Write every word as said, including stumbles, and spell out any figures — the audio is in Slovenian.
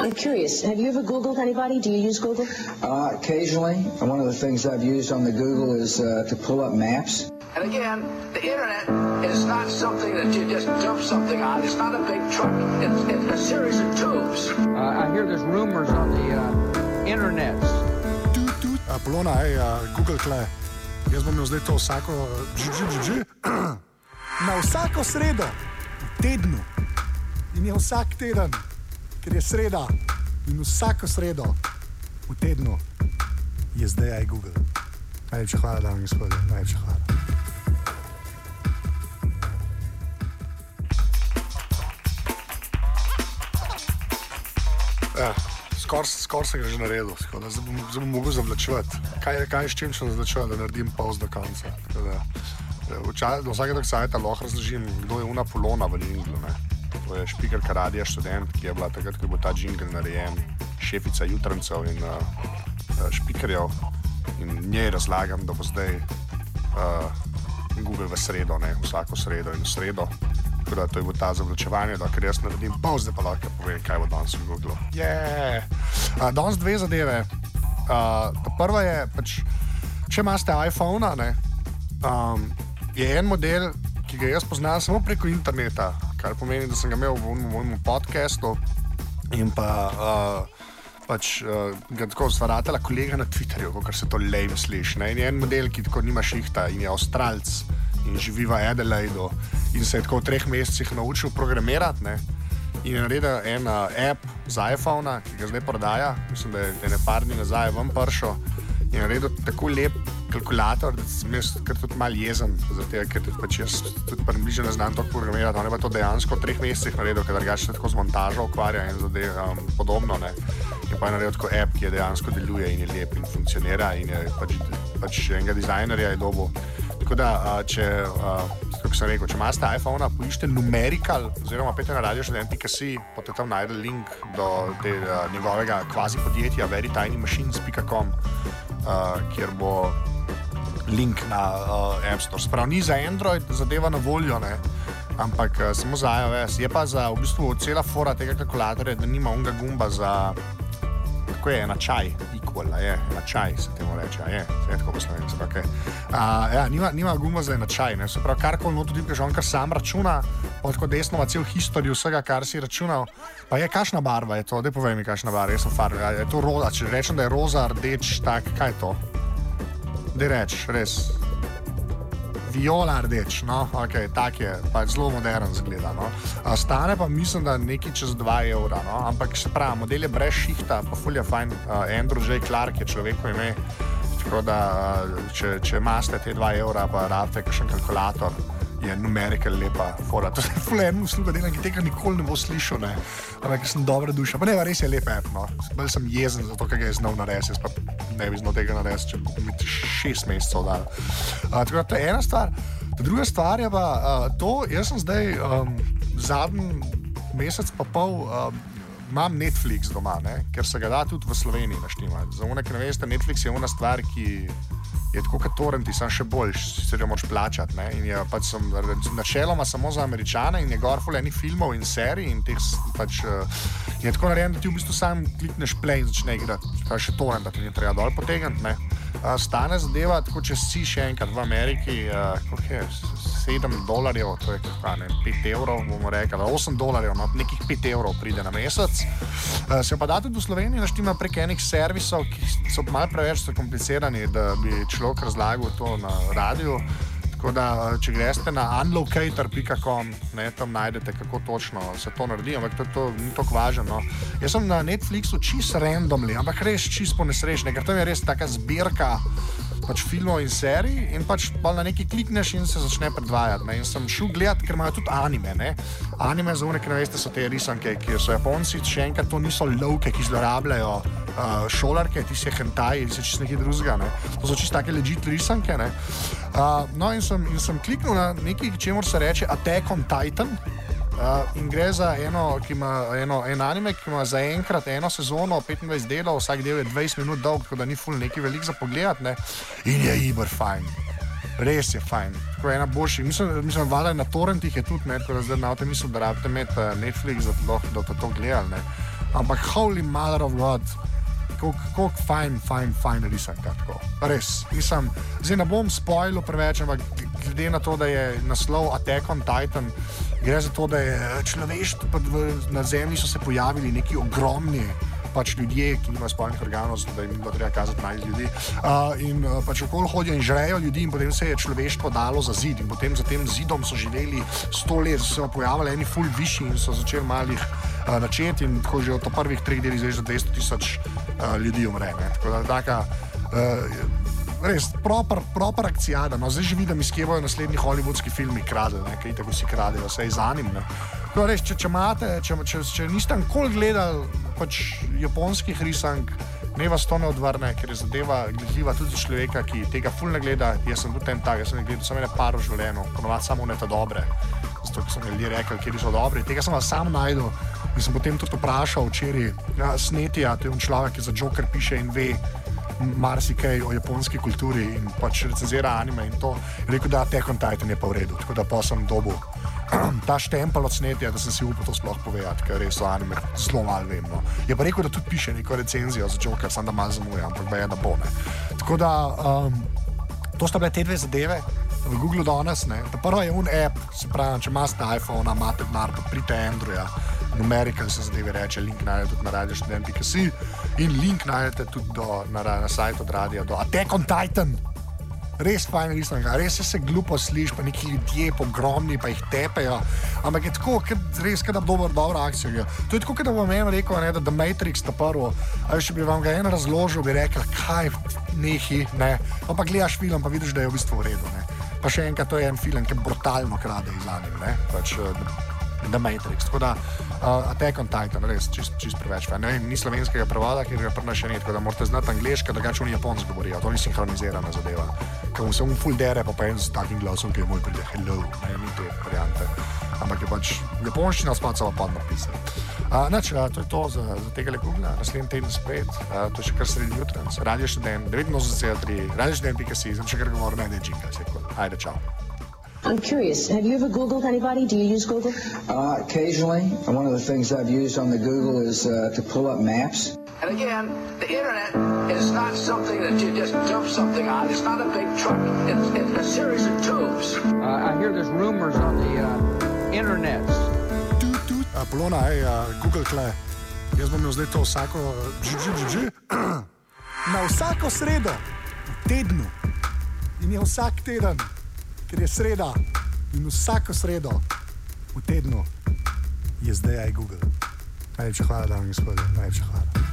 I'm curious, have you ever Googled anybody? Do you use Google? Uh, occasionally. One of the things I've used on the Google is uh, to pull up maps. And again, the internet is not something that you just dump something on. It's not a big truck. It's, it's a series of tubes. Uh, I hear there's rumors on the uh, internet. Uh, Polona, hej, uh, Google tle. Jaz bom imel zdaj to vsako... Na vsako sredo v tednu. In je vsak teden, ker je sreda. In vsako sredo v tednu je zdaj aj Google. Najlepša hvala, dame in gospodje. Najlepša hvala. Ja, skoraj skor sem ga že naredil, da zdaj bom, bom mogel zavlačevati. Kaj, kaj s čim sem zavlačeval, da naredim pauz do konca. Do vsake tak sajta lahko razložim, kdo je una Polona v Džinglu. To je špikerka radija Študent, ki je bila takrat, ko je bil ta džingl narejen, šefica jutrancev in uh, špikerjev. In njej razlagam, da bo zdaj uh, Google v sredo, ne, vsako sredo in v sredo. Tako da to je bo ta zavlačevanje, da ker jaz naredim pauz, zdaj pa lahko povem, kaj bo danes v Googlu. Yeah. Uh, danes dve zadeve. Uh, prva je, pač, če imate iPhone, ne, um, je en model, ki ga jaz poznam samo preko interneta, kar pomeni, da sem ga imel v mojem podcastu in pa uh, pač uh, ga tako zvaratela kolega na Twitterju, kar se to lame sliši. Ne? In je en model, ki tako nima šihta in je Avstralc in živi v Adelaidu in se je tako v treh mesecih naučil programirati, ne? In je naredil en uh, app za iPhone, ki ga zdaj prodaja, mislim, da je ene par dni nazaj ven pršel in je naredil tako lep kalkulator, da sem jaz kar tudi malo jezen, zato ker pač jaz tudi približno ne znam to programirati, on je pa to dejansko v treh mesecih naredil, ker drugače se tako z montažo ukvarja in zadev um, podobno, ne. In pa je naredil tako app, ki je dejansko deluje in je lep in funkcionira in je pač, pač enega dizajnerja je dobil. Tako da, uh, če, uh, kako sem rekel, če imate iPhone, poiščite Numerical, oziroma pejte na radio študent pika si, potem tam najde link do te, uh, njegovega kvazi podjetja very tiny machines pika com, uh, kjer bo link na uh, App Store. Sprav ni za Android zadeva na voljo, ne? Ampak uh, samo za iOS. Je pa za v bistvu cela fora tega kalkulatorja, da nima unga gumba za, kako je, na čaj, equal, je, na čaj se temu reče, je, je tako poslovim, se pa kaj. Uh, ja, nima, nima gumba za na čaj, ne? Se prav, karkoli noto tipkaš, on kar sam računa, pa tako desno ima cel historijo vsega, kar si računal. Pa je, kakšna barva je to? Daj povej mi, kakšna barva, jaz sem farmer, je to roza, če rečem, da je roza, rdeč, tak, kaj je to? Dej reč, res. Viola rdeč, no, ok, tak je, pa zelo modern zgleda, no. Stane pa mislim, da nekaj čez dva evra, no, ampak se pravi, model je brez šihta, pa ful je fajn, uh, Andrew J. Clark je človeko ime, tako da, uh, če, če imate te dva evra, pa rabite kakšen kalkulator, je Numerical lepa fora. To je ful en usluga dela, ki tega nikoli ne bo slišal, ne, ampak ker sem dobra duša, pa ne, res je lep app, no, bolj sem jezen zato, ker ga je znal narediti, jaz pa ne bi znal tega narediti, če bi mi šest mesecev dal. Uh, tako da to je ena stvar. Ta druga stvar je pa uh, to, jaz sem zdaj um, zadnji mesec pa pol um, imam Netflix doma, ne, ker se ga da tudi v Sloveniji naštimati. Za one, ki ne veste, Netflix je ona stvar, ki je tako kot torrenti, sam še boljš, sicer jo moraš plačati, ne, in je pač sem načeloma samo za Američane in je gor ful enih filmov in serij in teh pač je tako narejen, da ti v bistvu sam klikneš play in začne igrati, pa še torrent, da ti ni treba dol potegniti, ne. Uh, stane zadeva, tako če si še enkrat v Ameriki, uh, koliko je, sedem dolarjev, to je kakva, ne, pet evrov, bomo rekli, osem dolarjev, no, nekih pet evrov pride na mesec. Uh, se pa da tudi v Sloveniji naštima prek enih servisov, ki so malo preveč komplicirani, da bi človek razlagal to na radiju. Tako da, če greste na unlocator pika com, ne, tam najdete, kako točno se to naredi, ampak to, to ni toliko važno. No. Jaz sem na Netflixu čist randomly, ampak res čist po nesrečne, ker tam je res taka zbirka pač filmov in serij in pač na neki klikneš in se začne predvajati. Ne. In sem šel gledati, ker imajo tudi anime. Ne. Anime za one, ki ne veste, so te risanke, ki so Japonci, še enkrat to niso lovke, ki zlorabljajo uh, šolarke, ti si hentai, ti si čist nekaj drugega. Ne. To so čist take legit risanke. Ne. Uh, no in sem, in sem kliknil na nekaj, čemur se reče Attack on Titan. Uh, in gre za eno, ki ima, eno, en anime, ki ima zaenkrat eno sezono, petindvajset delov, vsak del je dvajset minut dolg, tako da ni ful nekaj velik za pogledat, ne, in je iber fajn. Res je fajn. Tako je ena boljši. Mislim, mislim, valjda na torrentih je tudi, ne, tako da zdaj na avto mislim, da rabite imeti Netflix, da to, da to, to gledali, ne. Ampak holy mother of God, kako fajn, fajn, fajn risanka. Res, nisem, zdaj ne bom spoilil preveč, ampak glede na to, da je naslov Attack on Titan, gre za to, da je človeštvo, na Zemlji so se pojavili neki ogromni pač ljudje, ki nimajo spolnih organov, da jim bo treba kazati najti ljudi. Uh, in uh, pač okoli hodijo in žrejo ljudi in potem se je človeštvo dalo za zid in potem za tem zidom so živeli sto let, so se pojavili eni ful višji in so začeli malih uh, načeti in tako že od prvih treh delih zdaj že dvesto tisoč uh, ljudi umre. Ne? Tako da taka uh, res proper, proper akcijada. No, zdaj že vidim, iz kje bojo naslednji hollywoodski filmi kradli, kaj tako si kradejo, vse iz anim. Ne? No, res, če, če, imate, če, če, če niste nikoli gledali pač japonskih risank, ne vas to ne odvrne, ker je zadeva gledljiva tudi za človeka, ki tega ful ne gleda. Jaz sem tudi ten tak, jaz sem gledal samo ene par v življenju, ponovadi samo ne ta dobre, zato ker so mi ljudje rekli, kjer so dobri. Tega sem vas sam najdel in sem potem tudi vprašal včeraj ja, Snetija, to je un človek, ki za Joker piše in ve marsikaj o japonski kulturi in pač recenzira anime in to. Je rekel, da Attack on Titan je pa v redu, tako da pa sem dobil ta štempel od Snetija, da sem si upal to sploh povedati, ker res o anime zelo malo vem. No. Je pa rekel, da tudi piše neko recenzijo za Joker, sam da malo zamuja, ampak ba je, da bo, ne. Tako da, um, to sta bile te dve zadeve v Google danes, ne. Ta prva je un app, se pravi, če imate iPhone, imate denar, pa prite Androida, in American se zadeve reče, link najdete tudi na radio študent pika si in link najdete tudi do, na, na sajtu od radia do Attack on Titan. Res fajn risanka, res se glupo sliši, pa neki ljudje pogromni, pa jih tepejo, ampak je tako, res kada dober, dobra akcija. To je tako, kada bom eno rekel, ne, da The Matrix ta prvo, ali če bi vam ga en razložil, bi rekel, kaj nehi, ne, pa pa gledaš film, pa vidiš, da je v bistvu v redu, ne. Pa še enkrat, to je en film, ki brutalno krade iz anime, ne, pač The Matrix, tako da uh, Attack on Titan, res, čist, čist preveč fan. Ne vem, ni slovenskega prevoda, ker ga prna še ne, tako da morate znati angleško, drugače oni japonsko govorijo, to ni sinhronizirana zadeva. Ker mu se un ful dere, pa pa en z takim glasom, ki je moj pride, hello, ne, ni te variante. Ampak je pač japonščina spad se pa napisati. Uh, Nač, uh, to je to za, za tega le Google, naslednji teden spet, uh, to je še kar sredi jutra, radio študent, devetinosemdeset tri, radio študent pika si, sem še kar govoril, ne, ne, džinka, se je, ajde, čau. I'm curious, have you ever Googled anybody? Do you use Google? Uh, occasionally. One of the things I've used on the Google is uh, to pull up maps. And again, the internet is not something that you just dump something on. It's not a big truck. It's, it's a series of tubes. Uh, I hear there's rumors on the uh, internet. Uh, Polona, hej, uh, Google kle. Jaz bom imel zdaj to vsako dž, dž, dž, dž. Na vsako sredo v tednu in je vsak teden, ker je sreda in vsako sredo v tednu je zdaj aj Google. Najlepša hvala, dame in gospodje, najlepša hvala.